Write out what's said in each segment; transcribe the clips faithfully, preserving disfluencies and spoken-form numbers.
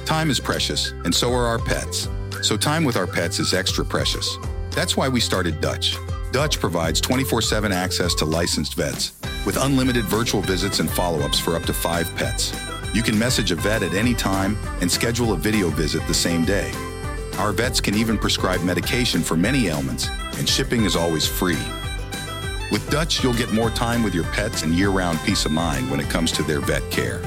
Time is precious, and so are our pets. So time with our pets is extra precious. That's why we started Dutch. Dutch provides twenty-four seven access to licensed vets with unlimited virtual visits and follow-ups for up to five pets. You can message a vet at any time and schedule a video visit the same day. Our vets can even prescribe medication for many ailments, and shipping is always free. With Dutch, you'll get more time with your pets and year-round peace of mind when it comes to their vet care.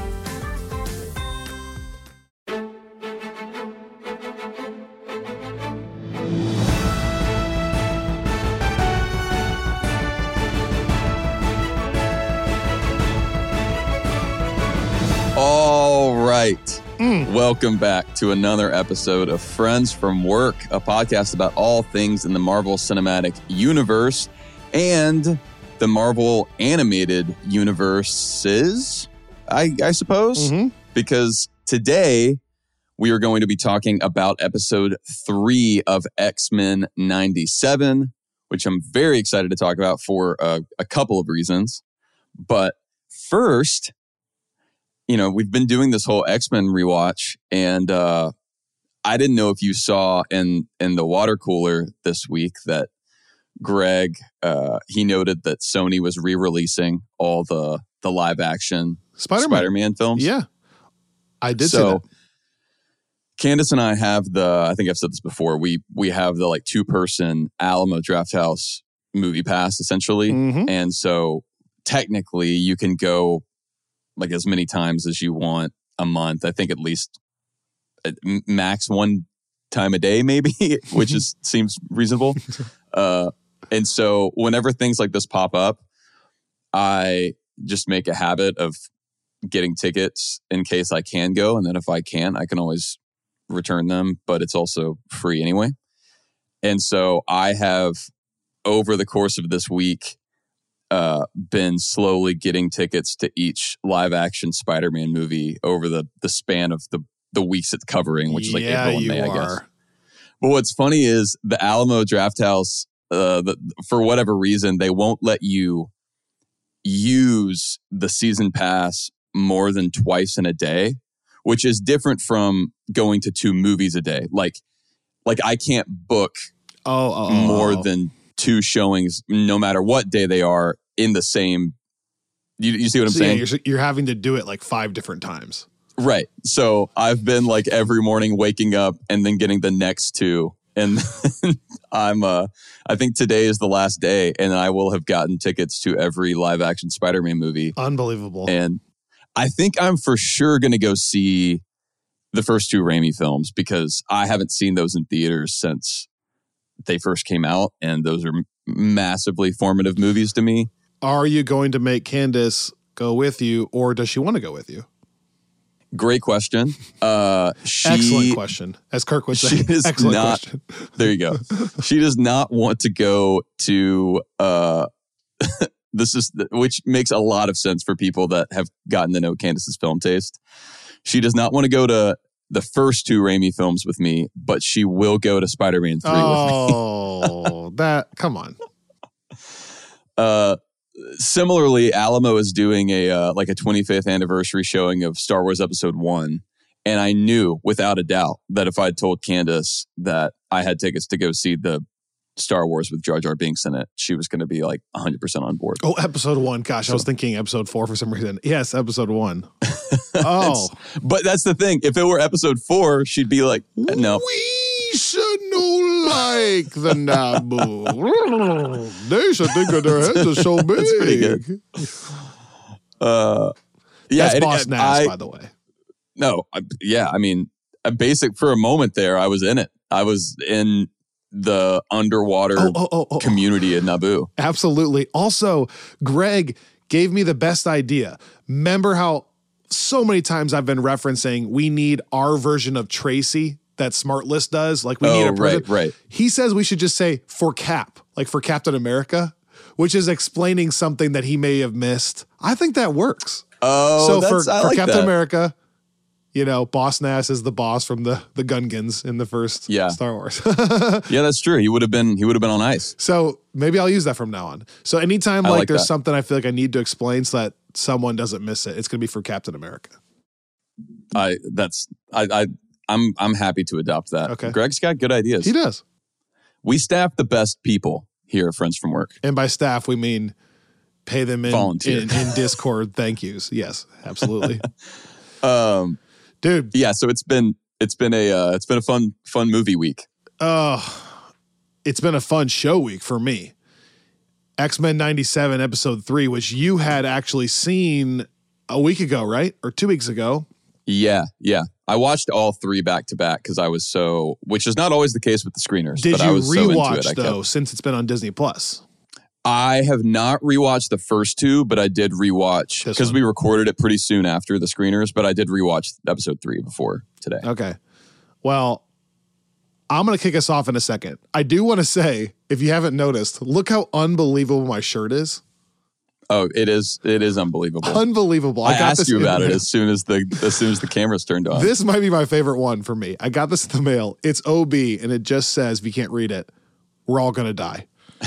All right. Mm. Welcome back to another episode of Friends from Work, a podcast about all things in the Marvel Cinematic Universe and the Marvel animated universes, I, I suppose, mm-hmm. because today we are going to be talking about episode three of X-Men ninety-seven, which I'm very excited to talk about for uh, a couple of reasons. But first, you know, we've been doing this whole X-Men rewatch, and uh, I didn't know if you saw in in the water cooler this week that Greg, uh, he noted that Sony was re-releasing all the the live action Spider-Man, Spider-Man films. Yeah, I did so, see that. Candace and I have the, I think I've said this before, we we have the like two-person Alamo Drafthouse movie pass, essentially. Mm-hmm. And so technically you can go like as many times as you want a month. I think at least at max one time a day, maybe, which is seems reasonable. Uh, and so whenever things like this pop up, I just make a habit of getting tickets in case I can go. And then if I can't, I can always return them, but it's also free anyway. And so I have, over the course of this week, Uh, been slowly getting tickets to each live action Spider-Man movie over the the span of the the weeks it's covering, which is like yeah, April and May, you I guess. are. But what's funny is the Alamo Drafthouse, uh, the, for whatever reason, they won't let you use the season pass more than twice in a day, which is different from going to two movies a day. Like, like I can't book oh, oh, more oh. than two showings, no matter what day they are, in the same, you, you see what I'm so saying? Yeah, you're, you're having to do it like five different times. Right. So I've been like every morning waking up and then getting the next two. And I'm, uh, I think today is the last day and I will have gotten tickets to every live action Spider-Man movie. Unbelievable. And I think I'm for sure going to go see the first two Raimi films because I haven't seen those in theaters since they first came out. And those are massively formative movies to me. Are you going to make Candace go with you, or does she want to go with you? Great question. Uh, she, Excellent question. As Kirk would say, she does excellent not, question. There you go. She does not want to go to, uh, this is, which makes a lot of sense for people that have gotten to know Candace's film taste. She does not want to go to the first two Raimi films with me, but she will go to Spider-Man three oh, with me. Oh, that, come on. Uh, similarly, Alamo is doing a uh, like a twenty-fifth anniversary showing of Star Wars Episode One, and I knew without a doubt that if I'd told Candace that I had tickets to go see the Star Wars with Jar Jar Binks in it, she was going to be like one hundred percent on board. Oh, Episode One. Gosh, so, I was thinking Episode Four for some reason. Yes, Episode One. Oh, but that's the thing. If it were Episode Four, she'd be like, no. We should know like the Naboo. They should think of their heads are so big. That's pretty good. Uh, yeah, that's it, Boss it, Nass, I, by the way. No, I, yeah, I mean, a basic for a moment there, I was in it. I was in the underwater oh, oh, oh, oh, community in Naboo. Absolutely. Also, Greg gave me the best idea. Remember how so many times I've been referencing we need our version of Tracy that Smart List does? Like we oh, need a person. right, right. He says we should just say for Cap, like for Captain America, which is explaining something that he may have missed. I think that works. Oh, so that's, for, I for like Captain that. America, you know, Boss Nass is the boss from the the Gungans in the first yeah. Star Wars. Yeah, that's true. He would have been he would have been on ice. So maybe I'll use that from now on. So anytime I like, like there's that. something I feel like I need to explain so that someone doesn't miss it, it's going to be for Captain America. I that's I, I I'm I'm happy to adopt that. Okay. Greg's got good ideas. He does. We staff the best people here at Friends from Work. And by staff, we mean pay them in, in, in Discord thank yous. Yes, absolutely. um, Dude. Yeah, so it's been it's been a uh, it's been a fun fun movie week. Uh, it's been a fun show week for me. X-Men ninety-seven episode three, which you had actually seen a week ago, right? Or two weeks ago. Yeah, yeah. I watched all three back to back because I was so, which is not always the case with the screeners. Did but you I was rewatch so into it, though, since it's been on Disney Plus? I have not rewatched the first two, but I did rewatch because we recorded it pretty soon after the screeners. But I did rewatch episode three before today. Okay. Well, I'm going to kick us off in a second. I do want to say, if you haven't noticed, look how unbelievable my shirt is. Oh, it is! It is unbelievable. Unbelievable! I, I got asked this you about it mail. as soon as the as soon as the cameras turned on. This might be my favorite one for me. I got this in the mail. It's O B, and it just says, if you can't read it, we're all gonna die.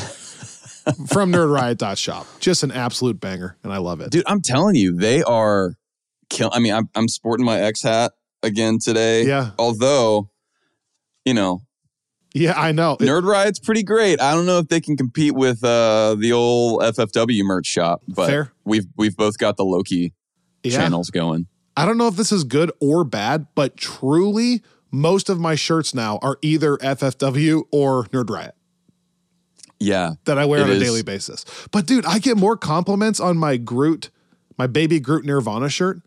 From nerd riot dot shop. Just an absolute banger, and I love it. Dude, I'm telling you, they are kill. I mean, I'm I'm sporting my X hat again today. Yeah. Although, you know. Yeah, I know. Nerd Riot's pretty great. I don't know if they can compete with uh, the old F F W merch shop, but Fair. we've we've both got the Loki Yeah. channels going. I don't know if this is good or bad, but truly, most of my shirts now are either F F W or Nerd Riot. Yeah. That I wear on a is. daily basis. But dude, I get more compliments on my Groot, my baby Groot Nirvana shirt.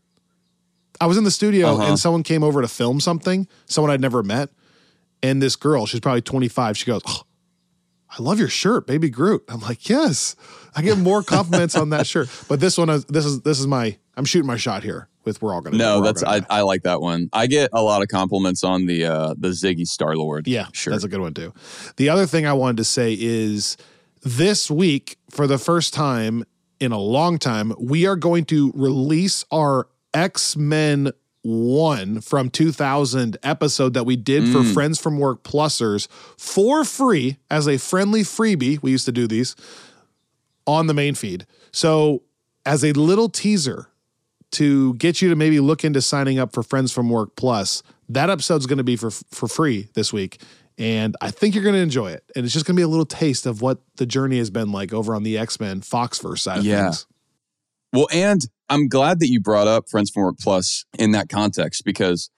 I was in the studio Uh-huh. and someone came over to film something, someone I'd never met. And this girl, she's probably twenty-five. She goes, oh, I love your shirt, baby Groot. I'm like, yes. I get more compliments on that shirt. But this one, is, this is this is my, I'm shooting my shot here with we're all going to No, that's I, I like that one. I get a lot of compliments on the uh, the Ziggy Star-Lord Yeah, shirt. that's a good one too. The other thing I wanted to say is this week, for the first time in a long time, we are going to release our X-Men one from two thousand episode that we did Mm. for Friends from Work Plusers for free as a friendly freebie. We used to do these on the main feed. So as a little teaser to get you to maybe look into signing up for Friends from Work Plus, that episode's going to be for for free this week. And I think you're going to enjoy it. And it's just going to be a little taste of what the journey has been like over on the X-Men Foxverse side of Yeah. things. Well, and I'm glad that you brought up Friends from Work Plus in that context, because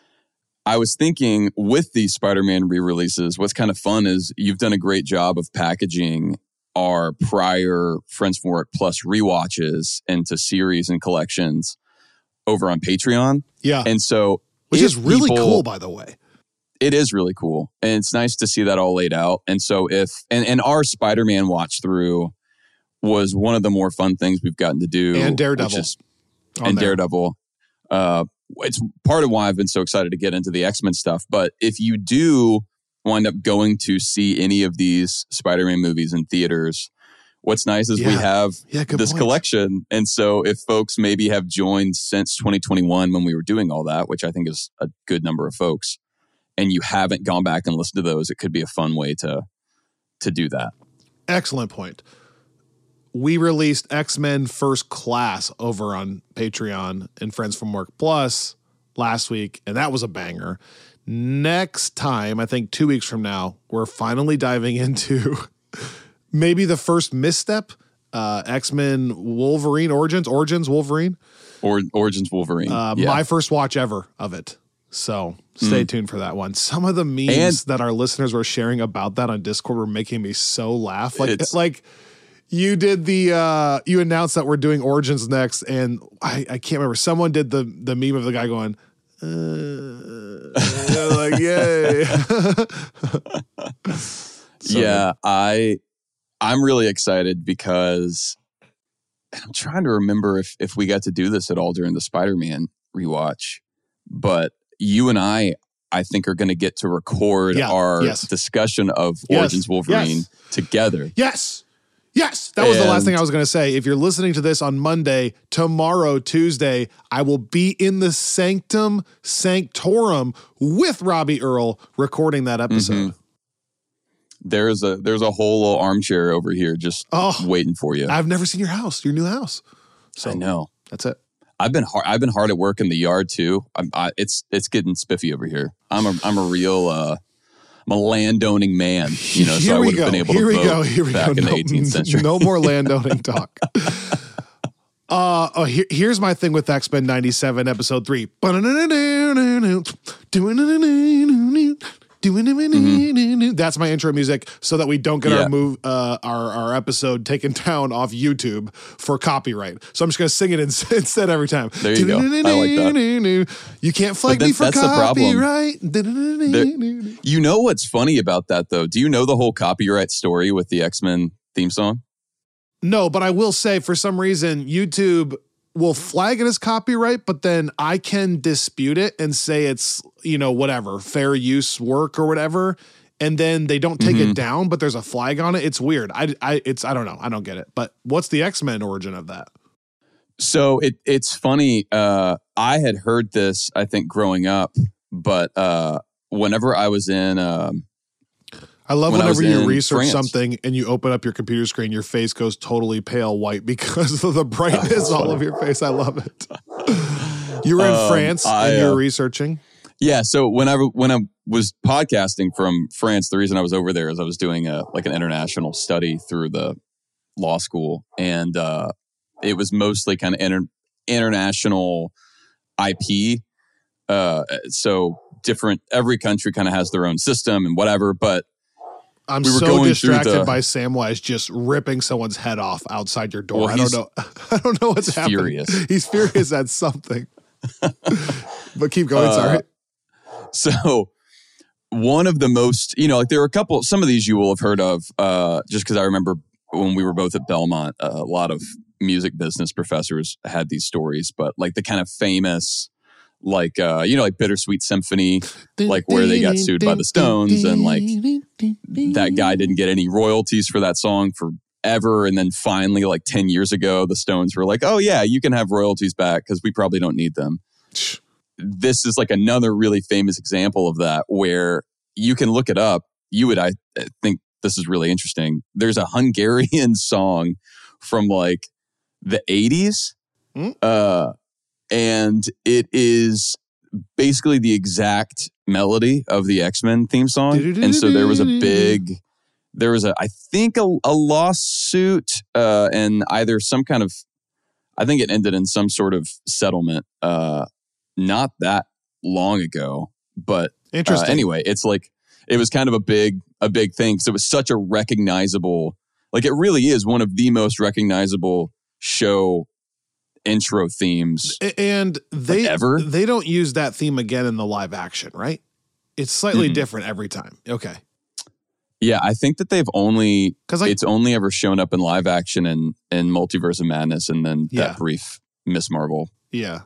I was thinking with these Spider-Man re-releases, what's kind of fun is you've done a great job of packaging our prior Friends from Work Plus rewatches into series and collections over on Patreon. Yeah. And so, Which is really people, cool, by the way. It is really cool. And it's nice to see that all laid out. And so if, and, and our Spider-Man watch through was one of the more fun things we've gotten to do. And Daredevil. Which is, on and there. Daredevil. Uh, it's part of why I've been so excited to get into the X-Men stuff. But if you do wind up going to see any of these Spider-Man movies in theaters, what's nice is Yeah. we have Yeah, good this point. collection. And so if folks maybe have joined since twenty twenty-one when we were doing all that, which I think is a good number of folks, and you haven't gone back and listened to those, it could be a fun way to to do that. Excellent point. We released X-Men First Class over on Patreon and Friends from Work Plus last week, and that was a banger. Next time, I think two weeks from now, we're finally diving into maybe the first misstep, uh, X-Men Wolverine Origins, Origins Wolverine. Or Origins Wolverine. Uh, yeah. My first watch ever of it. So stay Mm. tuned for that one. Some of the memes And- that our listeners were sharing about that on Discord were making me so laugh. Like, It's- like you did the, uh, you announced that we're doing Origins next, and I, I can't remember. Someone did the the meme of the guy going, uh, like, yay. So yeah, I I'm really excited because I'm trying to remember if if we got to do this at all during the Spider-Man rewatch, but you and I I think are going to get to record Yeah, our yes. discussion of Yes, Origins Wolverine yes. together. Yes. Yes. That was the last And- thing I was going to say. If you're listening to this on Monday, tomorrow, Tuesday, I will be in the Sanctum Sanctorum with Robbie Earl recording that episode. Mhm. There's a there's a whole little armchair over here just Oh. waiting for you. I've never seen your house, your new house. So I know. that's it. I've been hard. I've been hard at work in the yard too. I'm, I, it's it's getting spiffy over here. I'm a I'm a real uh, I'm a landowning man. You know, Here so I we would have go. been able Here to we vote go. Here we back go. in No, the eighteenth century. No more landowning talk. Uh, oh, here, here's my thing with X-Men ninety-seven, episode three. Mm-hmm. That's my intro music, so that we don't get Yeah. our move, uh, our our episode taken down off YouTube for copyright. So I'm just gonna sing it in, instead every time. There you go. I like that. You can't flag But me that- for that's the problem. copyright. There- You know what's funny about that though? Do you know the whole copyright story with the X-Men theme song? No, but I will say, for some reason, YouTube will flag it as copyright, but then I can dispute it and say it's, you know, whatever, fair use work or whatever. And then they don't take Mhm. it down, but there's a flag on it. It's weird. I, I, it's, I don't know. I don't get it. But what's the X-Men origin of that? So it it's funny. Uh, I had heard this, I think, growing up, but uh, whenever I was in, um, I love When I whenever was you in research France. something and you open up your computer screen, your face goes totally pale white because of the brightness all of your face. I love it. You were in Um, France I, and you uh, were researching. yeah. So whenever when I was podcasting from France, the reason I was over there is I was doing a like an international study through the law school, and uh, it was mostly kind of inter- international I P. Uh, so different. Every country kind of has their own system and whatever, but. I'm we were so going through distracted the- by Samwise just ripping someone's head off outside your door. Well, I don't he's- know. I don't know what's he's happening. furious. He's furious at something. But keep going. Uh, Sorry. So one of the most, you know, like there were a couple, some of these you will have heard of, uh, just because I remember when we were both at Belmont, uh, a lot of music business professors had these stories, but like the kind of famous, like, uh, you know, like Bittersweet Symphony, like where they got sued by the Stones and like that guy didn't get any royalties for that song forever. And then finally, like ten years ago, the Stones were like, oh yeah, you can have royalties back because we probably don't need them. This is like another really famous example of that where you can look it up. You would, I think this is really interesting. There's a Hungarian song from like the eighties. Mm. Uh, and it is basically the exact melody of the X-Men theme song. And so there was a big, there was a, I think a, a lawsuit uh, and either some kind of, I think it ended in some sort of settlement uh, not that long ago. But uh, Interesting. anyway, it's like, it was kind of a big, a big thing because it was such a recognizable, like it really is one of the most recognizable show intro themes. A- And they ever? they don't use that theme again in the live action, right? It's slightly Mhm. different every time. Okay. Yeah, I think that they've only, 'Cause like it's only ever shown up in live action and in Multiverse of Madness and then Yeah. that brief Miss Marvel. yeah.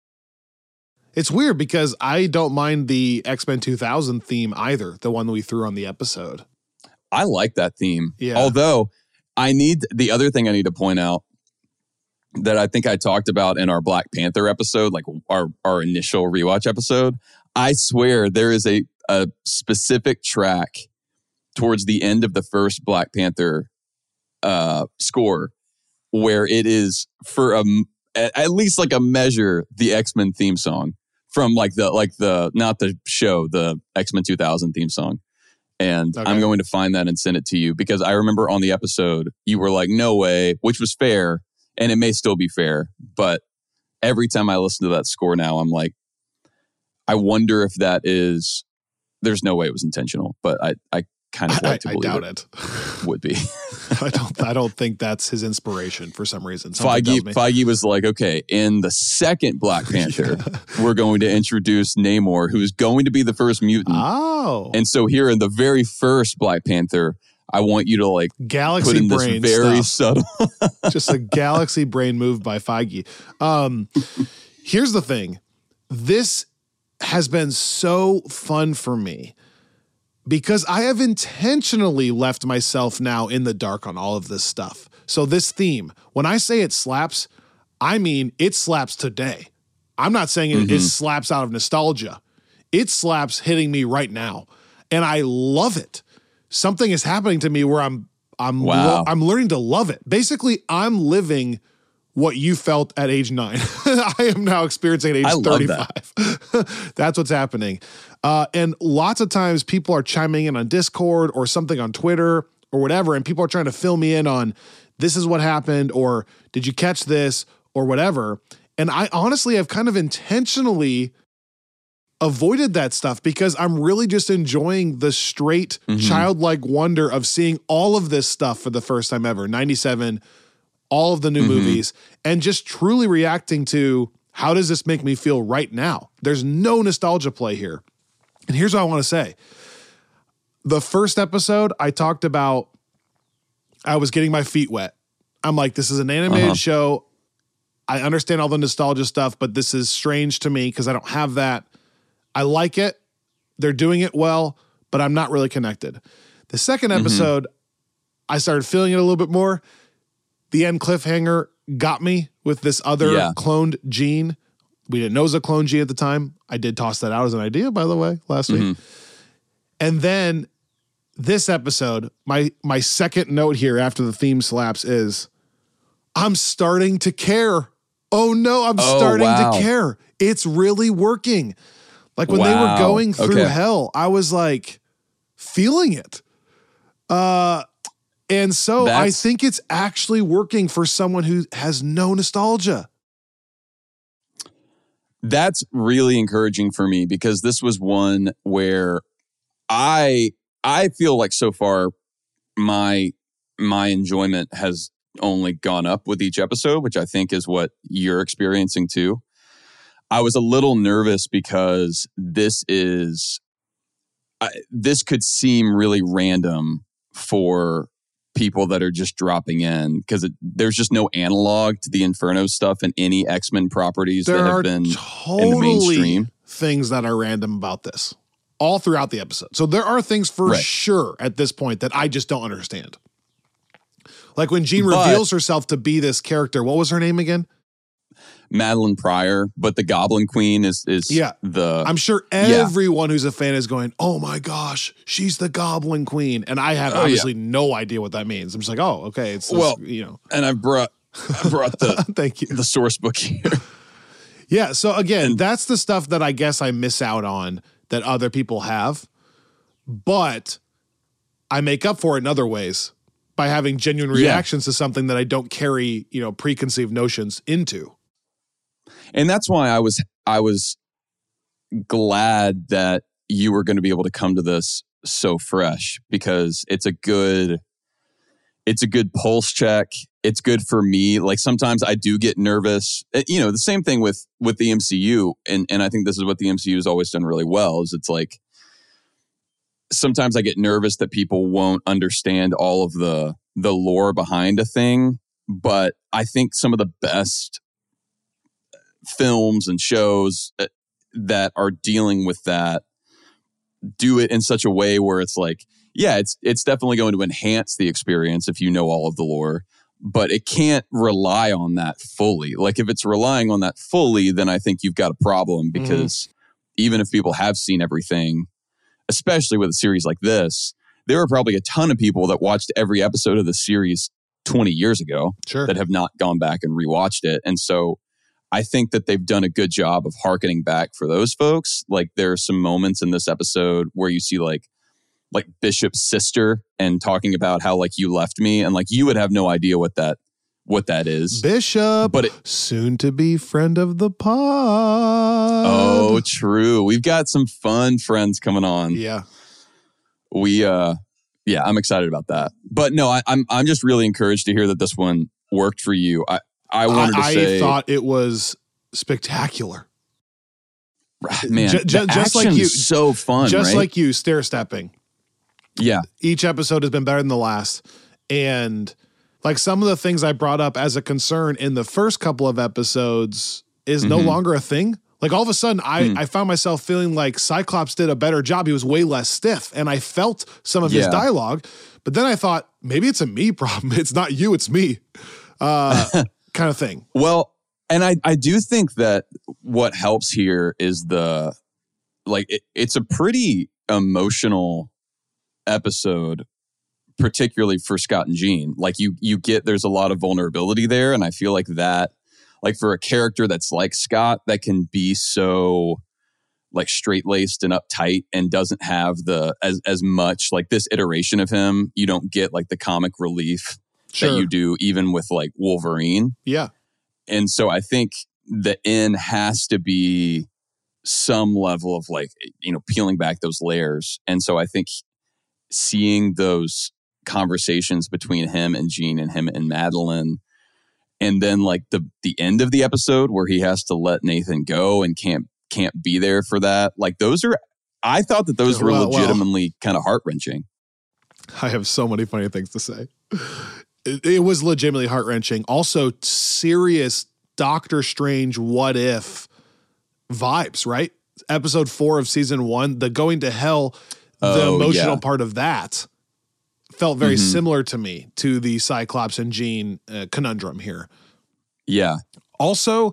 It's weird because I don't mind the X-Men two thousand theme either, the one that we threw on the episode. I like that theme. Yeah. Although I need, the other thing I need to point out that I think I talked about in our Black Panther episode, like our, our initial rewatch episode, I swear there is a, a specific track towards the end of the first Black Panther uh, score where it is for a, at, at least like a measure, the X-Men theme song from like the, like the, not the show, the X-Men two thousand theme song. And Okay. I'm going to find that and send it to you because I remember on the episode, you were like, no way, which was fair. And it may still be fair. But every time I listen to that score now, I'm like, I wonder if that is, there's no way it was intentional, but I, I kind of I, like to I believe doubt it, it. would be. I don't I don't think that's his inspiration for some reason. Something Feige, tells me. Feige was like, okay, in the second Black Panther, we're going to introduce Namor, who's going to be the first mutant. Oh. And so here in the very first Black Panther, I want you to like Galaxy put in this brain very stuff. subtle. Just a galaxy brain move by Feige. Um, here's the thing. This has been so fun for me because I have intentionally left myself now in the dark on all of this stuff. So this theme, when I say it slaps, I mean it slaps today. I'm not saying it, Mm-hmm. it slaps out of nostalgia. It slaps hitting me right now. And I love it. Something is happening to me where I'm I'm Wow. lo- I'm learning to love it. Basically, I'm living what you felt at age nine. I am now experiencing at age I love thirty-five. That. That's what's happening. Uh, and lots of times people are chiming in on Discord or something on Twitter or whatever, and people are trying to fill me in on this is what happened, or did you catch this, or whatever. And I honestly have kind of intentionally avoided that stuff because I'm really just enjoying the straight mm-hmm. childlike wonder of seeing all of this stuff for the first time ever. ninety-seven, all of the new mm-hmm. movies, and just truly reacting to how does this make me feel right now? There's no nostalgia play here. And here's what I want to say. The first episode, I talked about I was getting my feet wet. I'm like, this is an animated uh-huh. show. I understand all the nostalgia stuff, but this is strange to me because I don't have that. I like it. They're doing it well, but I'm not really connected. The second episode, mm-hmm. I started feeling it a little bit more. The end cliffhanger got me with this other yeah. cloned gene. We didn't know it was a clone gene at the time. I did toss that out as an idea, by the way, last mm-hmm. week. And then this episode, my my second note here after the theme slaps is, I'm starting to care. Oh no, I'm oh, starting wow. to care. It's really working. Like when wow. they were going through okay. hell, I was like feeling it. Uh, and so That's... I think it's actually working for someone who has no nostalgia. That's really encouraging for me because this was one where I I feel like so far my my enjoyment has only gone up with each episode, which I think is what you're experiencing too. I was a little nervous because this is I, this could seem really random for people that are just dropping in because there's just no analog to the Inferno stuff in any X-Men properties there that have been totally in the mainstream. Things that are random about this all throughout the episode. So there are things for right. sure at this point that I just don't understand. Like when Jean but, reveals herself to be this character, what was her name again? Madeline Pryor, but the Goblin Queen is is yeah. the... I'm sure everyone yeah. who's a fan is going, oh my gosh, she's the Goblin Queen. And I have oh, obviously yeah. no idea what that means. I'm just like, oh, okay. It's this, well, you know. And I brought, I brought the, Thank you. the source book here. Yeah, so again, and, that's the stuff that I guess I miss out on that other people have. But I make up for it in other ways by having genuine reactions yeah. to something that I don't carry, you know, preconceived notions into. And that's why I was I was glad that you were going to be able to come to this so fresh because it's a good it's a good pulse check. It's good for me. Like sometimes I do get nervous. You know, the same thing with with the M C U, and and I think this is what the M C U has always done really well. Is it's like sometimes I get nervous that people won't understand all of the the lore behind a thing, but I think some of the best films and shows that are dealing with that do it in such a way where it's like, yeah, it's it's definitely going to enhance the experience if you know all of the lore, but it can't rely on that fully. Like if it's relying on that fully, then I think you've got a problem because mm. even if people have seen everything, especially with a series like this, there are probably a ton of people that watched every episode of the series twenty years ago sure. that have not gone back and rewatched it. And so I think that they've done a good job of hearkening back for those folks. Like there are some moments in this episode where you see like like Bishop's sister and talking about how like you left me and like you would have no idea what that what that is. Bishop, but it, soon to be friend of the pod. Oh, true. We've got some fun friends coming on. Yeah. We uh yeah, I'm excited about that. But no, I, I'm I'm just really encouraged to hear that this one worked for you. I I wanted I, to say... I thought it was spectacular. Man, j- j- just like you, so fun, Just right? like you, stair-stepping. Yeah. Each episode has been better than the last. And like some of the things I brought up as a concern in the first couple of episodes is mm-hmm. no longer a thing. Like all of a sudden, I, mm. I found myself feeling like Cyclops did a better job. He was way less stiff. And I felt some of yeah. his dialogue. But then I thought, maybe it's a me problem. It's not you, it's me. Uh kind of thing. Well, and I, I do think that what helps here is the, like, it, it's a pretty emotional episode particularly for Scott and Jean. Like you, you get, there's a lot of vulnerability there. And I feel like that, like for a character that's like Scott, that can be so like straight-laced and uptight and doesn't have the, as, as much like this iteration of him, you don't get like the comic relief sure. that you do even with like Wolverine. Yeah. And so I think the end has to be some level of like, you know, peeling back those layers. And so I think seeing those conversations between him and Jean and him and Madeline, and then like the the end of the episode where he has to let Nathan go and can't can't be there for that. Like those are, I thought that those were well, legitimately well, kind of heart-wrenching. I have so many funny things to say. It, it was legitimately heart-wrenching. Also serious Doctor Strange what if vibes, right? Episode four of season one, the going to hell, the oh, emotional yeah. part of that felt very mm-hmm. similar to me to the Cyclops and Jean uh, conundrum here. Yeah. Also,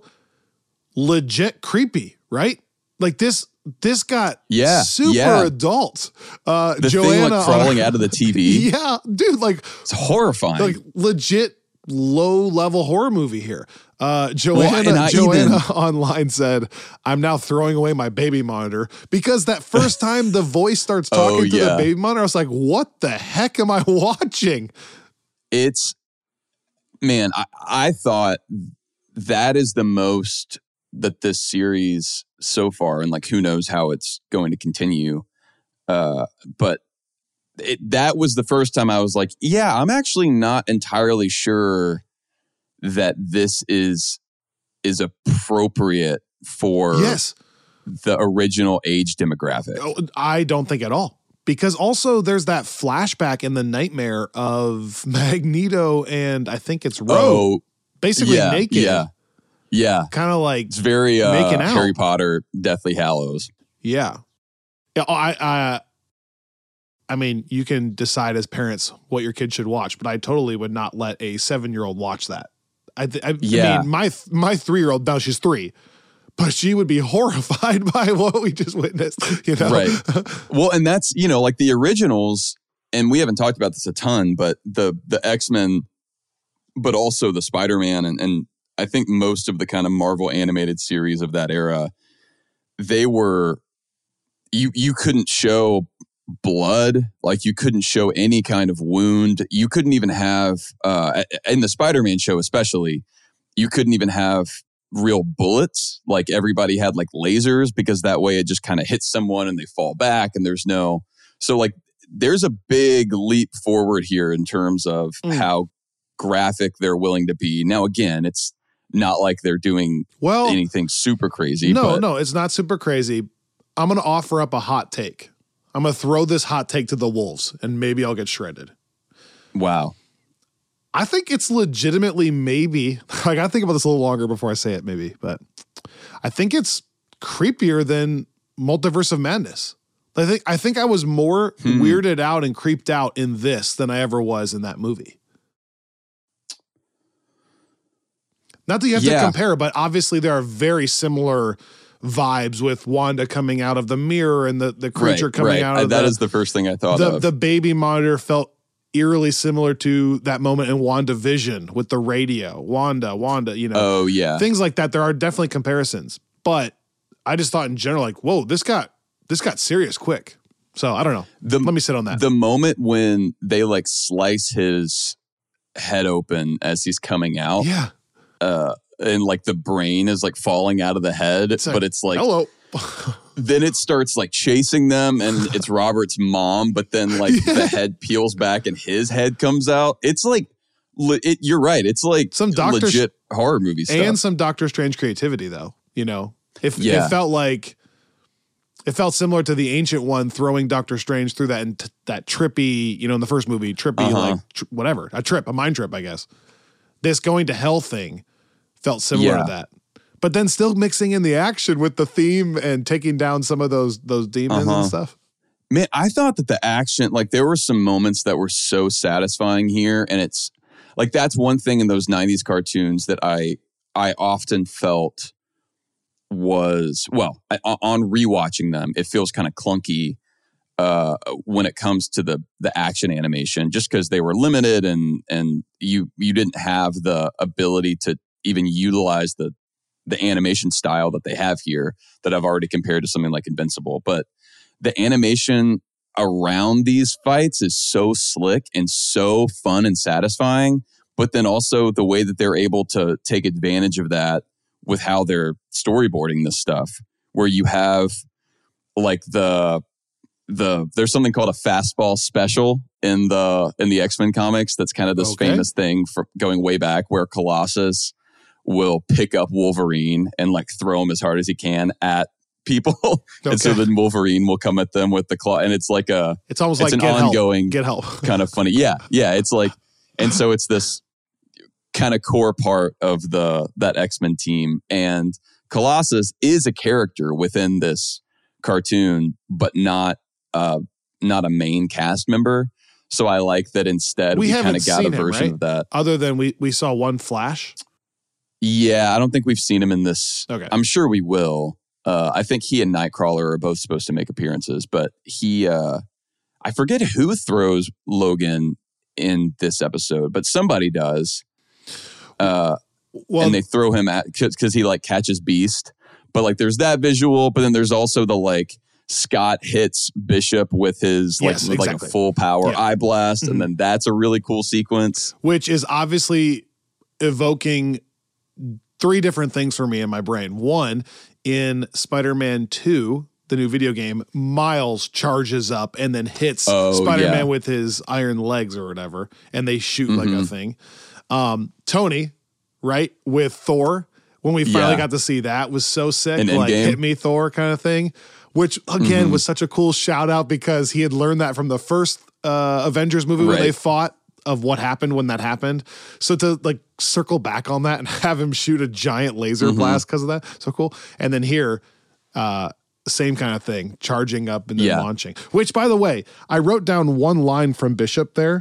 legit creepy, right? Like this, this got yeah, super yeah. adult. Uh, the Joanna thing like crawling out of the T V. Yeah, dude, like it's horrifying. Like legit low level horror movie here. Uh, Joanna, well, Joanna even, online said, "I'm now throwing away my baby monitor," because that first time the voice starts talking oh, to yeah. the baby monitor, I was like, "What the heck am I watching?" It's man, I, I thought that is the most that this series so far, and like who knows how it's going to continue. Uh, but it, that was the first time I was like, "Yeah, I'm actually not entirely sure that this is is appropriate for yes. the original age demographic." I don't think at all. Because also there's that flashback in the nightmare of Magneto and I think it's Rogue oh, basically yeah, naked. Yeah. Yeah. Kind of like it's very uh, making out. Harry Potter, Deathly Hallows. Yeah. Yeah. I, I, I mean, you can decide as parents what your kid should watch, but I totally would not let a seven-year-old watch that. I, th- I, yeah. I mean, my my three-year-old, now she's three, but she would be horrified by what we just witnessed, you know? Right. Well, and that's, you know, like the originals, and we haven't talked about this a ton, but the the X-Men, but also the Spider-Man, and, and I think most of the kind of Marvel animated series of that era, they were, you you couldn't show blood, like you couldn't show any kind of wound. You couldn't even have, uh, in the Spider-Man show especially, you couldn't even have real bullets. Like everybody had like lasers, because that way it just kind of hits someone and they fall back and there's no, so like there's a big leap forward here in terms of mm. how graphic they're willing to be. Now, again, it's not like they're doing well, anything super crazy. No, but, no, it's not super crazy. I'm going to offer up a hot take. I'm going to throw this hot take to the wolves and maybe I'll get shredded. Wow. I think it's legitimately maybe, I got to think about this a little longer before I say it maybe, but I think it's creepier than Multiverse of Madness. I think I think I was more hmm. weirded out and creeped out in this than I ever was in that movie. Not that you have yeah. to compare, but obviously there are very similar vibes with Wanda coming out of the mirror and the, the creature right, coming right. out of that the... That is the first thing I thought the, of. The baby monitor felt eerily similar to that moment in WandaVision with the radio. Wanda, Wanda, you know. Oh, yeah. Things like that. There are definitely comparisons. But I just thought in general, like, whoa, this got this got serious quick. So I don't know. The, Let me sit on that. The moment when they like slice his head open as he's coming out. Yeah. Uh, and like the brain is like falling out of the head, it's like, but it's like, hello. Then it starts like chasing them and it's Robert's mom, but then like yeah. the head peels back and his head comes out. It's like, it, you're right. It's like some Doctor legit horror movie stuff. And some Doctor Strange creativity though, you know, if yeah. it felt like, it felt similar to the Ancient One throwing Doctor Strange through that, that trippy, you know, in the first movie, trippy, uh-huh. like tr- whatever, a trip, a mind trip, I guess. This going to hell thing felt similar yeah. to that, but then still mixing in the action with the theme and taking down some of those those demons uh-huh. and stuff. Man, I thought that the action, like there were some moments that were so satisfying here, and it's like that's one thing in those nineties cartoons that I I often felt was well I, on rewatching them, it feels kind of clunky. uh, when it comes to the the action animation, just because they were limited and and you you didn't have the ability to even utilize the the animation style that they have here that I've already compared to something like Invincible. But the animation around these fights is so slick and so fun and satisfying. But then also the way that they're able to take advantage of that with how they're storyboarding this stuff, where you have like the the there's something called a fastball special in the in the X-Men comics. That's kind of this Okay. famous thing for going way back, where Colossus will pick up Wolverine and like throw him as hard as he can at people. Okay. And so then Wolverine will come at them with the claw. And it's like a, It's almost it's like an get ongoing help. Get help. kind of funny. Yeah. Yeah. It's like, and so it's this kind of core part of the, that X-Men team. And Colossus is a character within this cartoon, but not, uh, not a main cast member. So I like that instead We we, kind haven't of got a seen him, version right? of that. Other than we we saw one Flash. Yeah, I don't think we've seen him in this. Okay. I'm sure we will. Uh, I think he and Nightcrawler are both supposed to make appearances, but he, uh, I forget who throws Logan in this episode, but somebody does. Uh, Well, and they throw him at, because he like catches Beast. But like there's that visual, but then there's also the like Scott hits Bishop with his like, Yes, with like a exactly. full power Yeah. eye blast. Mhm. And then that's a really cool sequence. which is obviously evoking three different things for me in my brain. One, in Spider-Man two, the new video game, Miles charges up and then hits Oh, Spider-Man yeah. with his iron legs or whatever, and they shoot like a Mhm. thing. Um, Tony, right, with Thor, when we finally Yeah. got to see that, was so sick. In Like, Endgame? hit me, Thor kind of thing, which again Mhm. was such a cool shout out because he had learned that from the first uh, Avengers movie where Right. they fought, of what happened when that happened. So to like circle back on that and have him shoot a giant laser Mhm. blast because of that, so cool. And then here, uh, same kind of thing, charging up and then Yeah. launching. Which, by the way, I wrote down one line from Bishop there.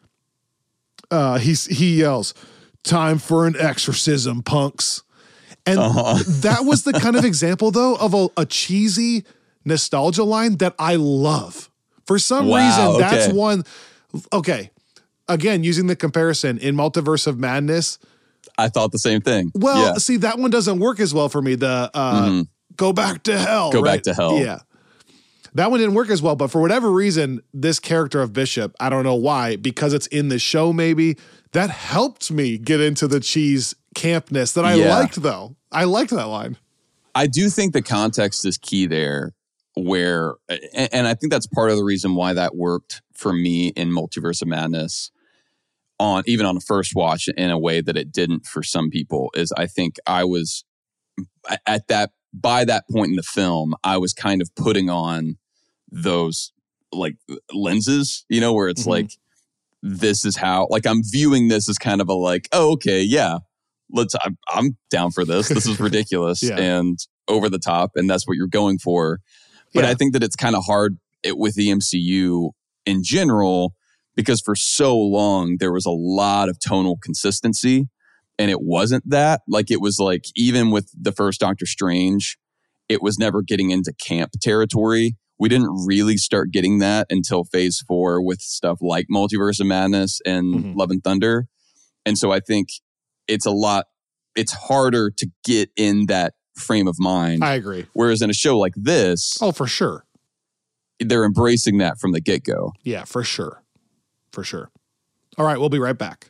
Uh, he's he yells, "Time for an exorcism, punks!" And Uh-huh. that was the kind of example, though, of a, a cheesy nostalgia line that I love. For some Wow, reason, that's okay. one. Okay, again, using the comparison in Multiverse of Madness. I thought the same thing. Well, yeah. see, that one doesn't work as well for me. The uh, Mhm. go back to hell. Go back right? to hell. Yeah. That one didn't work as well, but for whatever reason, this character of Bishop, I don't know why, because it's in the show maybe, that helped me get into the cheese campness that I Yeah. liked, though. I liked that line. I do think the context is key there, where, and, and I think that's part of the reason why that worked for me in Multiverse of Madness, on even on a first watch in a way that it didn't for some people, is I think I was at that, by that point in the film, I was kind of putting on those like lenses, you know, where it's Mhm. like, this is how, like I'm viewing this as kind of a like, oh, okay, yeah, let's, I'm, I'm down for this. This is ridiculous Yeah. and over the top. And that's what you're going for. But Yeah. I think that it's kind of hard it, with the M C U in general, because for so long, there was a lot of tonal consistency and it wasn't that. Like it was like, even with the first Doctor Strange, it was never getting into camp territory. We didn't really start getting that until phase four with stuff like Multiverse of Madness and Mhm. Love and Thunder. And so I think it's a lot, it's harder to get in that frame of mind. I agree. Whereas in a show like this, Oh, for sure. they're embracing that from the get-go. Yeah, for sure. For sure. All right, we'll be right back.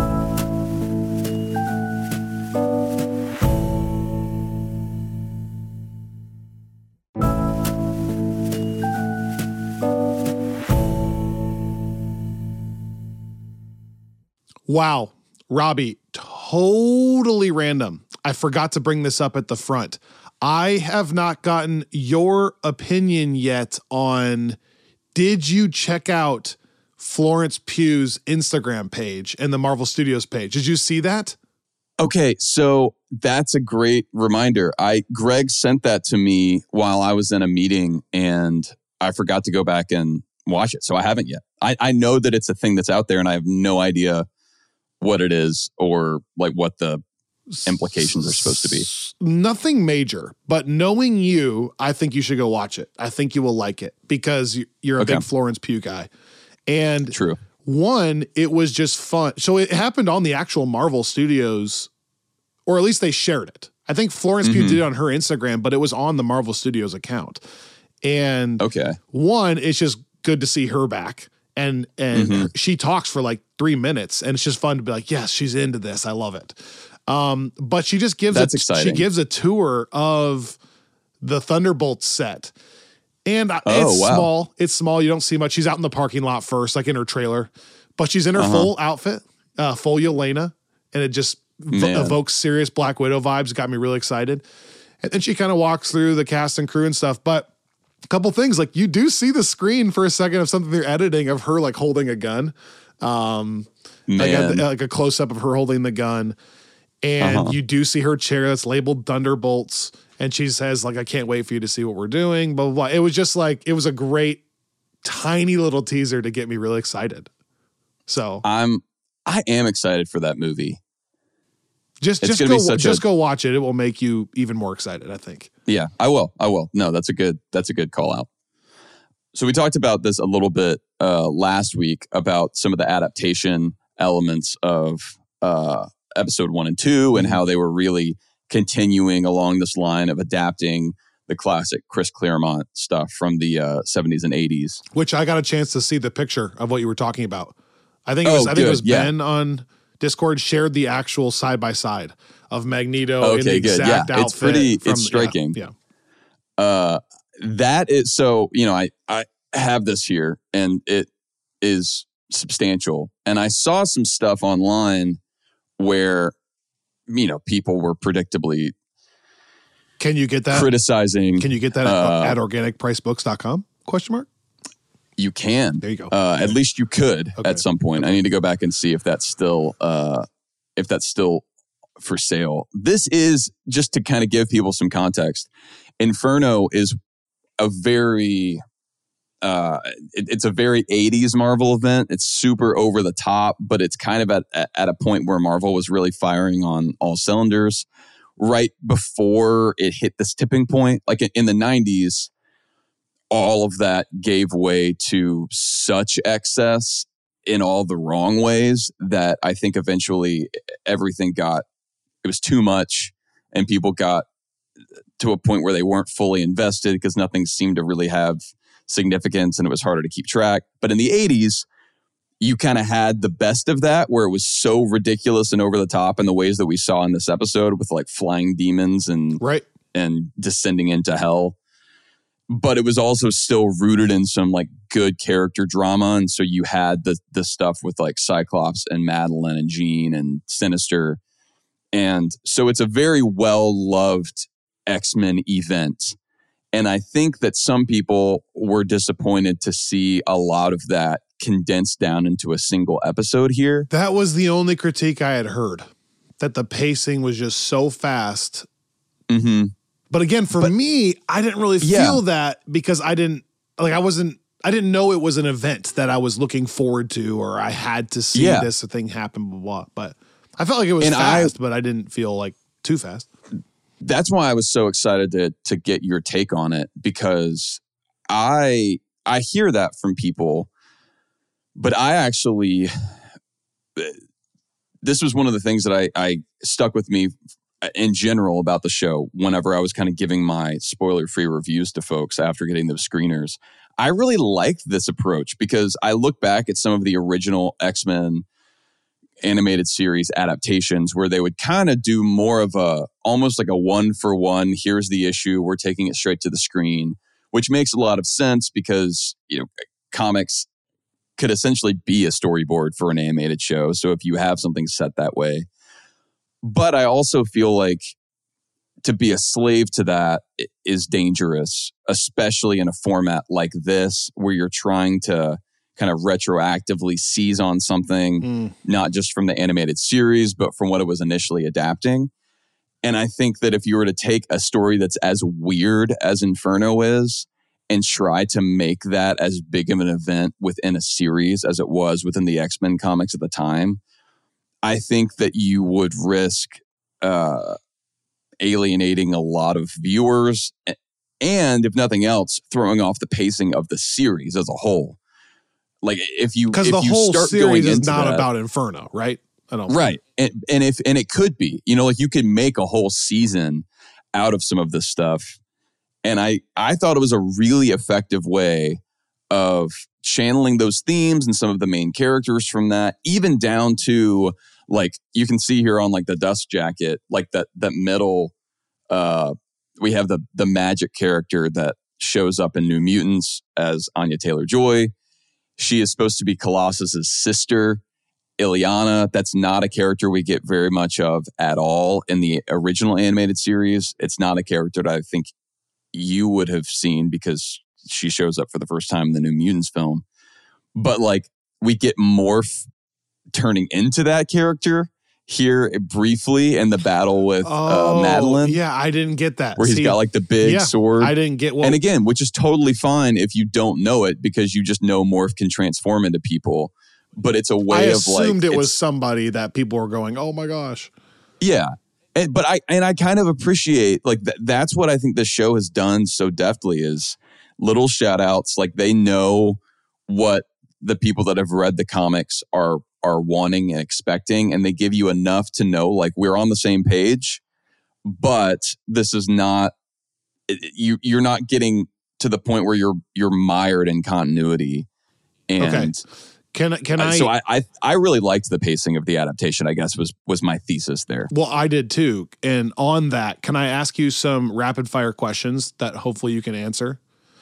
Wow, Robbie, totally random. I forgot to bring this up at the front. I have not gotten your opinion yet on, did you check out Florence Pugh's Instagram page and the Marvel Studios page? Did you see that? Okay, so that's a great reminder. I Greg sent that to me while I was in a meeting and I forgot to go back and watch it. So I haven't yet. I, I know that it's a thing that's out there and I have no idea what it is or like what the implications are supposed to be. Nothing major, but knowing you, I think you should go watch it. I think you will like it because you're a Okay. big Florence Pugh guy. And True. one, it was just fun. So it happened on the actual Marvel Studios, or at least they shared it. I think Florence Pugh Mhm. did it on her Instagram, but it was on the Marvel Studios account. And Okay. one, it's just good to see her back. And and Mhm. she talks for like three minutes, and it's just fun to be like, yes, she's into this. I love it. Um, but she just gives That's a, exciting. she gives a tour of the Thunderbolts set. And I- Oh, it's wow. small. It's small. You don't see much. She's out in the parking lot first, like in her trailer. But she's in her Uh-huh. full outfit, uh, full Yelena, and it just v- Man. evokes serious Black Widow vibes. Got me really excited. And then she kind of walks through the cast and crew and stuff. But a couple things, like you do see the screen for a second of something they're editing of her like holding a gun. Um, like, Man. at the- like a close up of her holding the gun. And Uh-huh. you do see her chair that's labeled Thunderbolts. And she says, like, I can't wait for you to see what we're doing, blah, blah, blah. It was just like, it was a great, tiny little teaser to get me really excited. So I'm I am excited for that movie. just It's just gonna go be such just a- go watch it. It will make you even more excited, I think. Yeah, I will. I will. No, that's a good that's a good call out. So we talked about this a little bit uh, last week about some of the adaptation elements of uh, episode one and two and how they were really continuing along this line of adapting the classic Chris Claremont stuff from the uh, seventies and eighties. Which I got a chance to see the picture of what you were talking about. I think it Oh, was I think it good. was Yeah. Ben on Discord shared the actual side by side of Magneto in Okay, the good. exact Yeah, outfit. it's pretty- from- it's striking. Yeah, yeah. Uh, that is so, you know, I, I have this here and it is substantial. And I saw some stuff online where, you know, people were predictably Can you get that? criticizing. Can you get that at, uh, at organic price books dot com? Question mark. You can. There you go. Uh, at least you could Okay. at some point. I need to go back and see if that's still uh, if that's still for sale. This is just to kind of give people some context. Inferno is a very uh, it, it's a very eighties Marvel event. It's super over the top, but it's kind of at at a point where Marvel was really firing on all cylinders right before it hit this tipping point. Like in, in the nineties, all of that gave way to such excess in all the wrong ways that I think eventually everything got, it was too much and people got to a point where they weren't fully invested because nothing seemed to really have significance and it was harder to keep track. But in the eighties, you kind of had the best of that where it was so ridiculous and over the top in the ways that we saw in this episode with like flying demons and Right. and descending into hell. But it was also still rooted in some like good character drama. And so you had the the stuff with like Cyclops and Madeline and Jean and Sinister. And so it's a very well-loved X-Men event. And I think that some people were disappointed to see a lot of that condensed down into a single episode here. That was the only critique I had heard, that the pacing was just so fast. Mm-hmm. But again, for But- me, I didn't really feel Yeah. that because I didn't like I wasn't I didn't know it was an event that I was looking forward to or I had to see Yeah. this thing happen, blah, blah. But I felt like it was And I- fast, but I didn't feel like too fast. That's why I was so excited to to get your take on it, because I I hear that from people, but I actually this was one of the things that I, I stuck with me in general about the show whenever I was kind of giving my spoiler-free reviews to folks after getting those screeners. I really liked this approach because I look back at some of the original X-Men animated series adaptations where they would kind of do more of a almost like a one for one, here's the issue, we're taking it straight to the screen, which makes a lot of sense because, you know, comics could essentially be a storyboard for an animated show. So if you have something set that way. But I also feel like to be a slave to that is dangerous, especially in a format like this where you're trying to kind of retroactively seize on something, Mm. not just from the animated series, but from what it was initially adapting. And I think that if you were to take a story that's as weird as Inferno is and try to make that as big of an event within a series as it was within the X-Men comics at the time, I think that you would risk uh, alienating a lot of viewers, and if nothing else, throwing off the pacing of the series as a whole. Like if you because if the you whole start series going is into not that, about Inferno, right? I don't right, and and if and it could be, you know, like you could make a whole season out of some of this stuff, and I I thought it was a really effective way of channeling those themes and some of the main characters from that, even down to like you can see here on like the dust jacket, like that that middle. Uh, we have the the magic character that shows up in New Mutants as Anya Taylor-Joy. She is supposed to be Colossus's sister, Illyana. That's not a character we get very much of at all in the original animated series. It's not a character that I think you would have seen because she shows up for the first time in the New Mutants film. But like we get Morph turning into that character here briefly in the battle with oh, uh, Madeline. Yeah, I didn't get that. Where he's See, got like the big yeah, sword. I didn't get what. And again, which is totally fine if you don't know it because you just know Morph can transform into people. But it's a way I of like. I assumed it was somebody that people were going, oh my gosh. Yeah. And, but I and I kind of appreciate like th- that's what I think the show has done so deftly is little shout outs. Like they know what the people that have read the comics are are wanting and expecting, and they give you enough to know like we're on the same page, but this is not you you're not getting to the point where you're you're mired in continuity. And okay. Can can I so I, I I really liked the pacing of the adaptation, I guess was was my thesis there. Well, I did too. And on that, can I ask you some rapid fire questions that hopefully you can answer?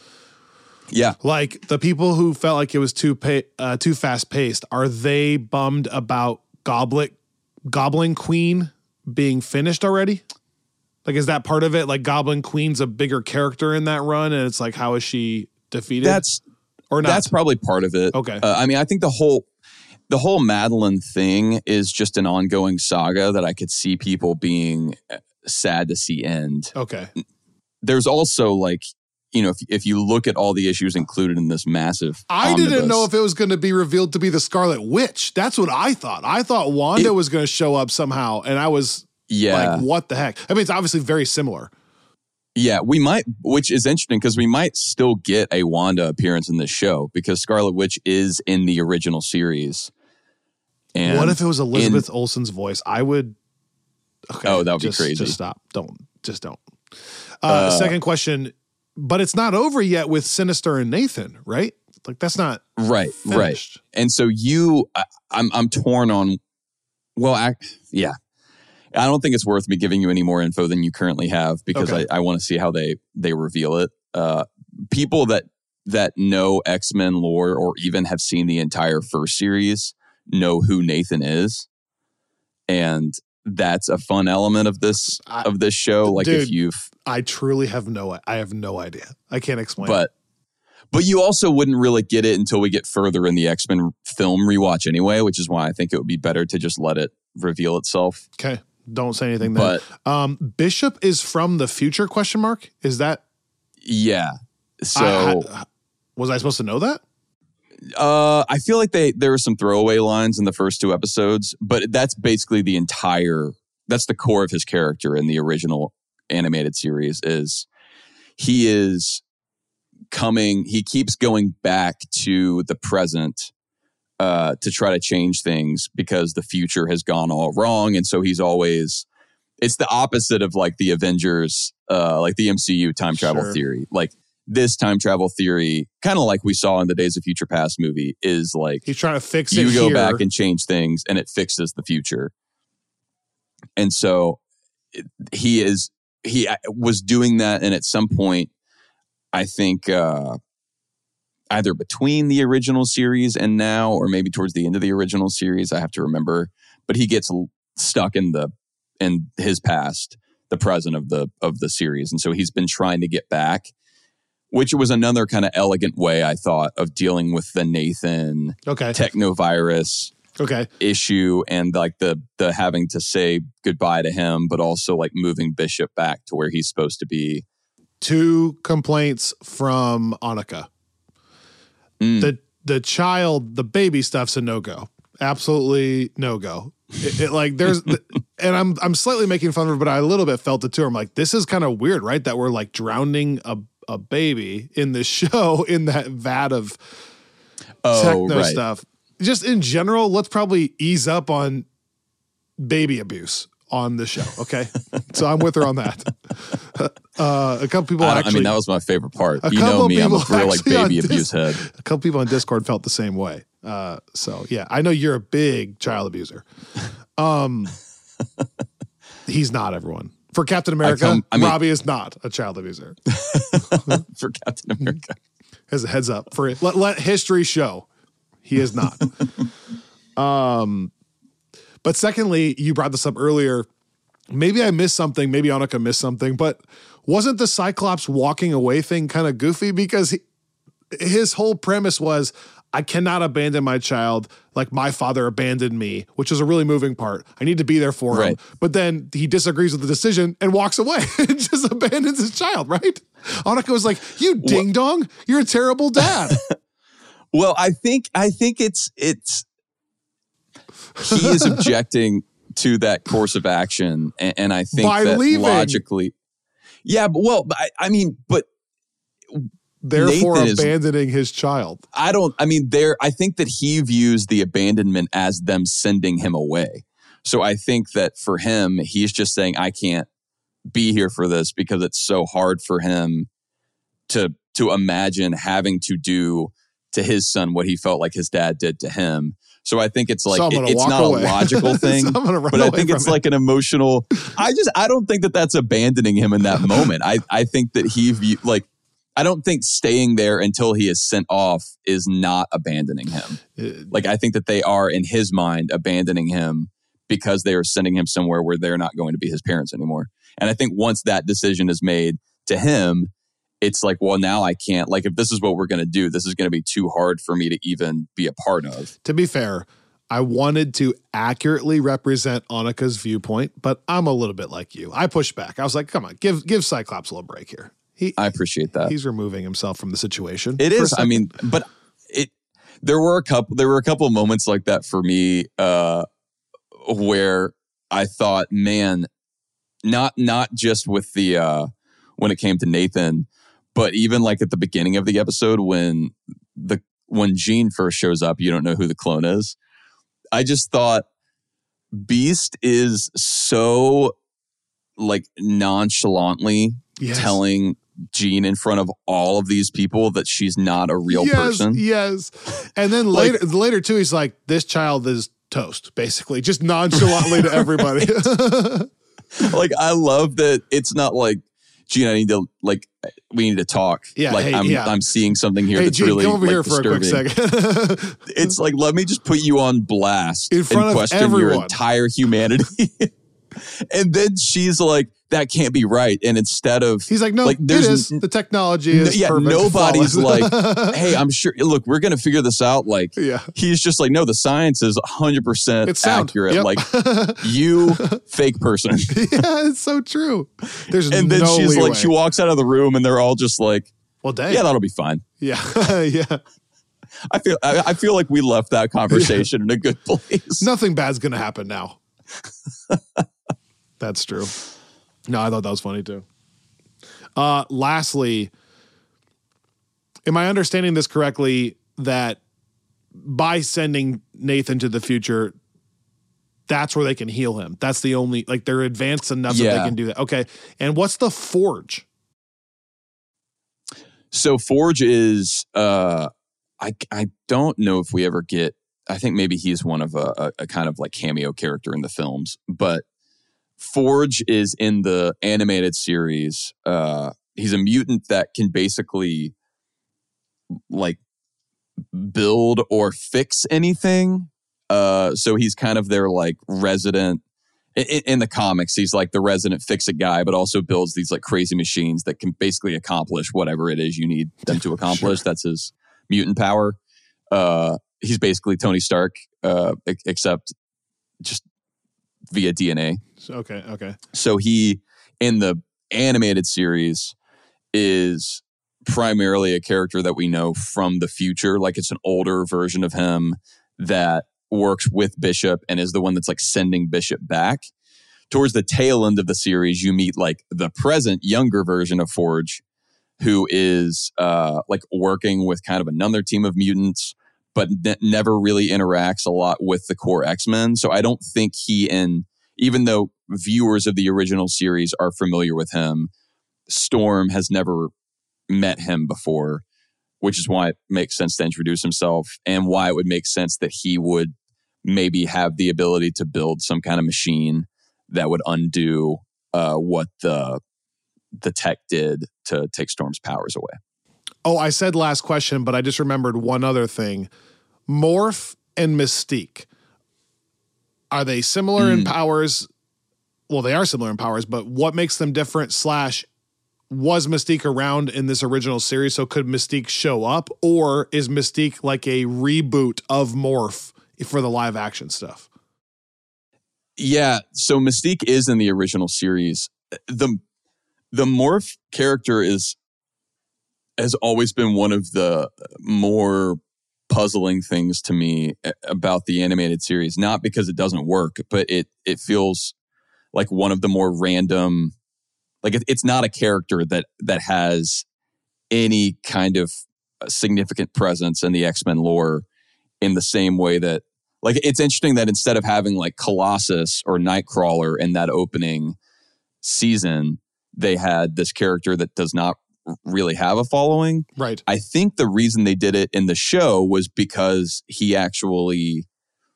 Yeah. Like the people who felt like it was too pa- uh, too fast paced, are they bummed about Goblet Goblin Queen being finished already? Like, is that part of it? Like Goblin Queen's a bigger character in that run, and it's like, how is she defeated? That's or not? That's probably part of it. Okay. Uh, I mean, I think the whole the whole Madeline thing is just an ongoing saga that I could see people being sad to see end. Okay. There's also like, you know, if if you look at all the issues included in this massive I omnibus, didn't know if it was going to be revealed to be the Scarlet Witch. That's what I thought. I thought Wanda it, was going to show up somehow, and I was yeah. like, what the heck? I mean, it's obviously very similar. Yeah, we might, which is interesting because we might still get a Wanda appearance in this show because Scarlet Witch is in the original series. And what if it was Elizabeth in, Olsen's voice? I would. Okay, oh, that would just, be crazy. Just stop. Don't. Just don't. Uh, uh, second question. But it's not over yet with Sinister and Nathan, right? Like that's not right, finished. right. And so you, I, I'm, I'm torn on. Well, I, yeah, I don't think it's worth me giving you any more info than you currently have because okay. I, I want to see how they they reveal it. Uh, people that that know X-Men lore or even have seen the entire first series know who Nathan is, and that's a fun element of this I, of this show. Like dude, if you've, I truly have no, I have no idea. I can't explain. But, it. but you also wouldn't really get it until we get further in the X-Men film rewatch anyway, which is why I think it would be better to just let it reveal itself. Okay, don't say anything. Then. But um, Bishop is from the future? Question mark. Is that? Yeah. So I, I, was I supposed to know that? Uh, I feel like they there were some throwaway lines in the first two episodes, but that's basically the entire. That's the core of his character in the original animated series. Is he is coming? He keeps going back to the present uh, to try to change things because the future has gone all wrong, and so he's always. It's the opposite of like the Avengers, uh, like the M C U time travel Sure. theory, like. This time travel theory, kind of like we saw in the Days of Future Past movie, is like he's trying to fix it. You go here. back and change things, and it fixes the future. And so he is he was doing that, and at some point, I think uh, either between the original series and now, or maybe towards the end of the original series, I have to remember. But he gets stuck in the in his past, the present of the of the series, and so he's been trying to get back. Which was another kind of elegant way, I thought, of dealing with the Nathan okay. technovirus okay. issue and like the the having to say goodbye to him, but also like moving Bishop back to where he's supposed to be. Two complaints from Annika. Mm. The the child, the baby stuff's a no go. Absolutely no go. It, it, like there's and I'm I'm slightly making fun of it, but I a little bit felt it too. I'm like, this is kind of weird, right? That we're like drowning a a baby in this show in that vat of oh, techno right. stuff. Just in general, let's probably ease up on baby abuse on the show. Okay. So I'm with her on that. Uh, a couple people I, actually, I mean, that was my favorite part. A You know me, I'm a couple real like people baby actually on abuse Dis- head. a couple people on Discord felt the same way. Uh, so yeah, I know you're a big child abuser. Um, he's not, everyone. For Captain America, I come- I mean- Robbie is not a child abuser. For Captain America. As a heads up, for let, let history show, he is not. um, but secondly, you brought this up earlier. Maybe I missed something. Maybe Annika missed something. But wasn't the Cyclops walking away thing kind of goofy? Because he, his whole premise was, I cannot abandon my child like my father abandoned me, which is a really moving part. I need to be there for Right. him. But then he disagrees with the decision and walks away and just abandons his child, right? Annika was like, you ding dong, you're a terrible dad. Well, I think I think it's it's he is objecting to that course of action, and, and I think By that leaving. logically, yeah. But well, but I, I mean, but Therefore Nathan is- abandoning his child. I don't. I mean, there. I think that he views the abandonment as them sending him away. So I think that for him, he's just saying, I can't be here for this because it's so hard for him to to imagine having to do to his son what he felt like his dad did to him. So I think it's like So I'm it- gonna it's walk not away. a logical thing, So I'm gonna run but I away think from it's it. like an emotional. I just I don't think that that's abandoning him in that moment. I I think that he view, like. I don't think staying there until he is sent off is not abandoning him. Uh, Like, I think that they are, in his mind, abandoning him because they are sending him somewhere where they're not going to be his parents anymore. And I think once that decision is made to him, it's like, well, now I can't. Like, if this is what we're going to do, this is going to be too hard for me to even be a part of. To be fair, I wanted to accurately represent Annika's viewpoint, but I'm a little bit like you. I pushed back. I was like, come on, give give Cyclops a little break here. He, I appreciate that. He's removing himself from the situation. It for a is. I second. mean, but it. There were a couple. There were a couple of moments like that for me, uh, where I thought, man, not not just with the uh, when it came to Nathan, but even like at the beginning of the episode when the when Jean first shows up, you don't know who the clone is. I just thought Beast is so like nonchalantly Yes. telling Jean in front of all of these people that she's not a real yes, person. Yes. And then Like- later, later too, he's like, this child is toast, basically, just nonchalantly to everybody. Like, I love that it's not like, Jean, I need to, like, we need to talk. Yeah, like, hey, I'm, yeah. I'm seeing something here Hey, that's Gene, really come over like, here for disturbing. a quick second. It's like, let me just put you on blast In front and of question your everyone. entire humanity. And then she's like, that can't be right. And instead of, He's like, no, Like, it there's is. n- The technology no, is yeah, perfect. nobody's Flawless. like, hey, I'm sure, look, we're going to figure this out. Like, Yeah. he's just like, no, the science is one hundred percent It's sound. accurate. Yep. Like, you fake person. Yeah, it's so true. There's And then no she's leeway. like, she walks out of the room and they're all just like, well, dang. yeah, that'll be fine. Yeah. Yeah. I feel I, I feel like we left that conversation in a good place. Nothing bad's going to happen now. That's true. No, I thought that was funny too. Uh, lastly, am I understanding this correctly that by sending Nathan to the future, that's where they can heal him? That's the only, like, they're advanced enough that Yeah. they can do that. Okay. And what's the Forge? So Forge is uh I I don't know if we ever get I think maybe he's one of a, a, a kind of like cameo character in the films, but Forge is in the animated series. Uh he's a mutant that can basically like build or fix anything. Uh so he's kind of their like resident in, in the comics, he's like the resident fix-it guy, but also builds these like crazy machines that can basically accomplish whatever it is you need them to accomplish. Sure. That's his mutant power. Uh, he's basically Tony Stark, uh, e- except just via D N A. Okay. Okay. So he, in the animated series, is primarily a character that we know from the future. Like it's an older version of him that works with Bishop and is the one that's like sending Bishop back. towards the tail end of the series, you meet like the present younger version of Forge, who is uh, like working with kind of another team of mutants, but ne- never really interacts a lot with the core X-Men. So I don't think he and even though viewers of the original series are familiar with him, Storm has never met him before, which is why it makes sense to introduce himself and why it would make sense that he would maybe have the ability to build some kind of machine that would undo uh, what the the tech did to take Storm's powers away. Oh, I said last question, but I just remembered one other thing. Morph and Mystique. Are they similar mm. in powers? Well, they are similar in powers, but what makes them different slash was Mystique around in this original series? So could Mystique show up, or is Mystique like a reboot of Morph for the live action stuff? Yeah. So Mystique is in the original series. The The Morph character is has always been one of the more puzzling things to me about the animated series. Not because it doesn't work, but it it feels like one of the more random. Like it, it's not a character that that has any kind of significant presence in the X-Men lore in the same way that. Like it's interesting that instead of having like Colossus or Nightcrawler in that opening season, they had this character that does not really have a following. Right. I think the reason they did it in the show was because he actually,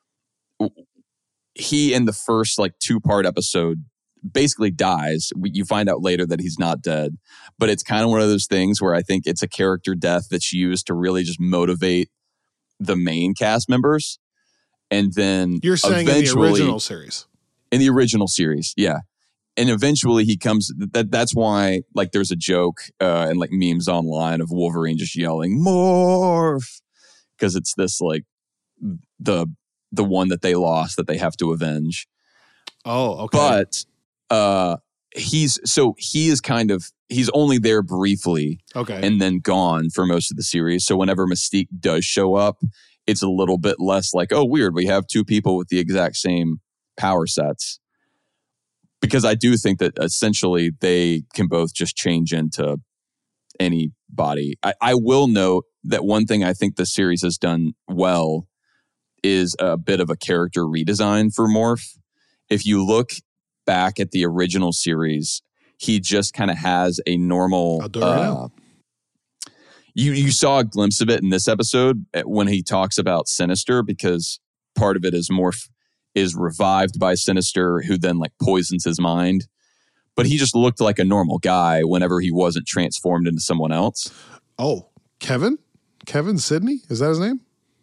he in the first like two part episode basically dies. You find out later that he's not dead, but it's kind of one of those things where I think it's a character death that's used to really just motivate the main cast members. And then you're saying in the original series, in the original series. Yeah. And eventually he comes, that that's why like there's a joke uh, and like memes online of Wolverine just yelling Morph, because it's this like the the one that they lost that they have to avenge. Oh, okay. But uh, he's, so he is kind of, he's only there briefly. Okay. And then gone for most of the series. So whenever Mystique does show up, it's a little bit less like, oh, weird, we have two people with the exact same power sets. Because I do think that essentially they can both just change into anybody. I, I will note that one thing I think the series has done well is a bit of a character redesign for Morph. If you look back at the original series, he just kind of has a normal... I'll do it right uh, now. You, you saw a glimpse of it in this episode when he talks about Sinister, because part of it is Morph is revived by Sinister, who then like poisons his mind. But he just looked like a normal guy whenever he wasn't transformed into someone else. Oh, Kevin? Kevin Sidney? Is that his name?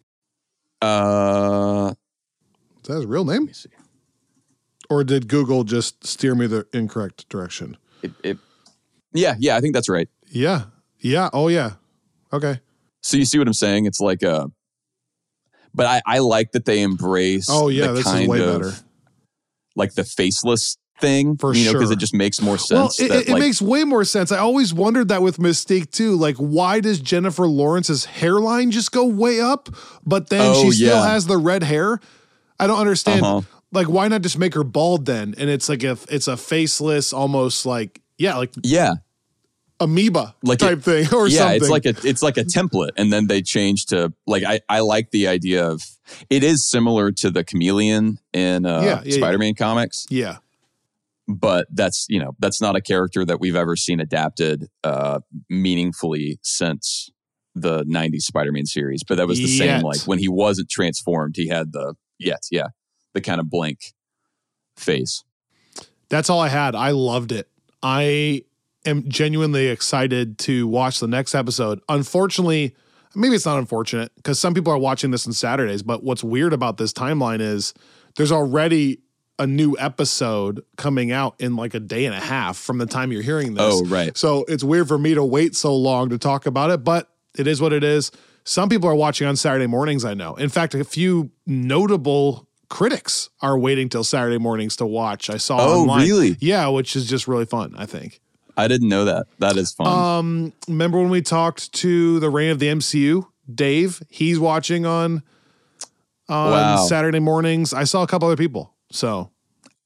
Uh, Is that his real name? Let me see. Or did Google just steer me the incorrect direction? It, it, yeah, yeah, I think that's right. Yeah. Yeah. Oh, yeah. Okay. So you see what I'm saying? It's like a... But I, I like that they embrace oh, yeah, the this kind is way of, better. like the faceless thing. For you know, sure. because it just makes more sense. Well, it, that, it like, makes way more sense. I always wondered that with Mystique too. Like, why does Jennifer Lawrence's hairline just go way up, but then Oh, she still yeah. has the red hair? I don't understand. Uh-huh. Like, why not just make her bald then? And it's like a it's a faceless, almost like yeah, like yeah. amoeba Like type it- thing or yeah, something. it's like a it's like a template, and then they change to like I, I like the idea of it is similar to the chameleon in uh, Yeah, yeah, Spider-Man comics, yeah. but that's you know that's not a character that we've ever seen adapted uh, meaningfully since the nineties Spider-Man series. But that was the Yet. same like when he wasn't transformed, he had the yet yeah the kind of blank face. That's all I had. I loved it. I am genuinely excited to watch the next episode. Unfortunately, maybe it's not unfortunate because some people are watching this on Saturdays, but what's weird about this timeline is there's already a new episode coming out in like a day and a half from the time you're hearing this. Oh, right. So it's weird for me to wait so long to talk about it, but it is what it is. Some people are watching on Saturday mornings, I know. In fact, a few notable critics are waiting till Saturday mornings to watch. I saw Oh, online. really? Yeah, which is just really fun, I think. I didn't know that. That is fun. Um, remember when we talked to the reign of the M C U? Dave, he's watching on on Wow. Saturday mornings. I saw a couple other people. So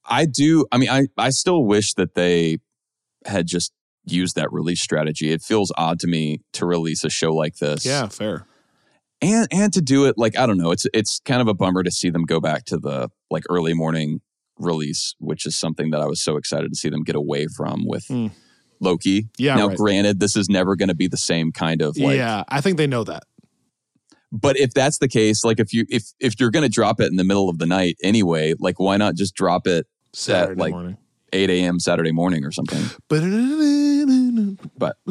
I do. I mean, I, I still wish that they had just used that release strategy. It feels odd to me to release a show like this. Yeah, fair. And and to do it like, I don't know, it's it's kind of a bummer to see them go back to the like early morning release, which is something that I was so excited to see them get away from with mm. Loki. Yeah. Now, right. granted, this is never going to be the same kind of like. Yeah, I think they know that. But if that's the case, like if you if if you're going to drop it in the middle of the night anyway, like why not just drop it Saturday at like morning. eight a.m. Saturday morning or something? But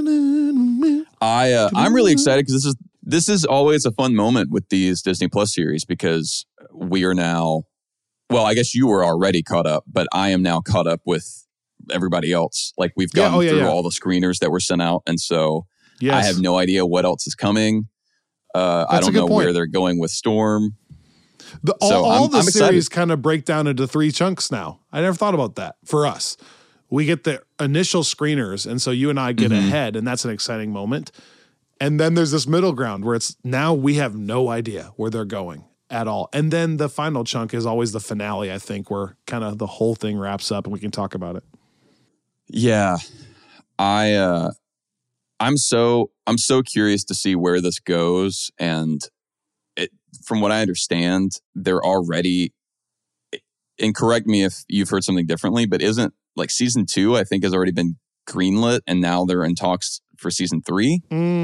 I uh, I'm really excited because this is this is always a fun moment with these Disney Plus series because we are now, well, I guess you were already caught up, but I am now caught up with everybody else. Like we've gotten yeah, oh, yeah, through yeah. all the screeners that were sent out, and so yes. I have no idea what else is coming. Uh, I don't know point. where they're going with Storm. The, all so all I'm, the I'm series kind of break down into three chunks now. I never thought about that for us. We get the initial screeners, and so you and I get mm-hmm. ahead, and that's an exciting moment. And then there's this middle ground where it's now we have no idea where they're going at all. And then the final chunk is always the finale, I think, where kind of the whole thing wraps up and we can talk about it. Yeah. I uh I'm so I'm so curious to see where this goes, and it, from what I understand, they're already. And correct me if you've heard something differently, but isn't like season two? I think has already been greenlit, and now they're in talks for season three.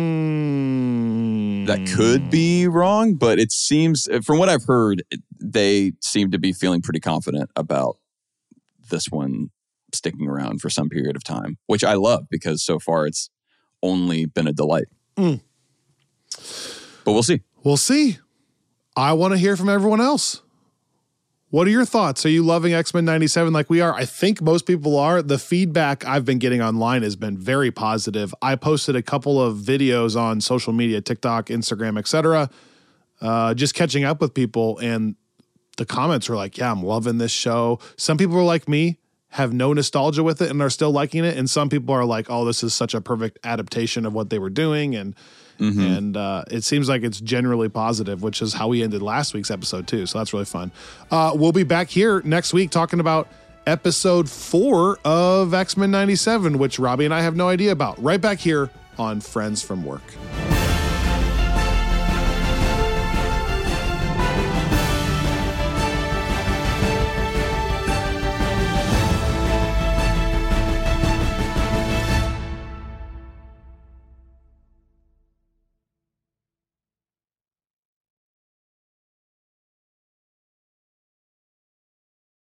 Mm. That could be wrong, but it seems from what I've heard, they seem to be feeling pretty confident about this one sticking around for some period of time, which I love because so far it's only been a delight. Mm. But we'll see. We'll see. I want to hear from everyone else. What are your thoughts? Are you loving X-Men ninety-seven like we are? I think most people are. The feedback I've been getting online has been very positive. I posted a couple of videos on social media, TikTok, Instagram, et cetera, uh, just catching up with people, and the comments were like, yeah, I'm loving this show. Some people are like me, have no nostalgia with it and are still liking it. And some people are like, oh, this is such a perfect adaptation of what they were doing. And mm-hmm. and uh, it seems like it's generally positive, which is how we ended last week's episode too. So that's really fun. Uh, we'll be back here next week talking about episode four of X-Men ninety-seven, which Robbie and I have no idea about. Right back here on Friends from Work.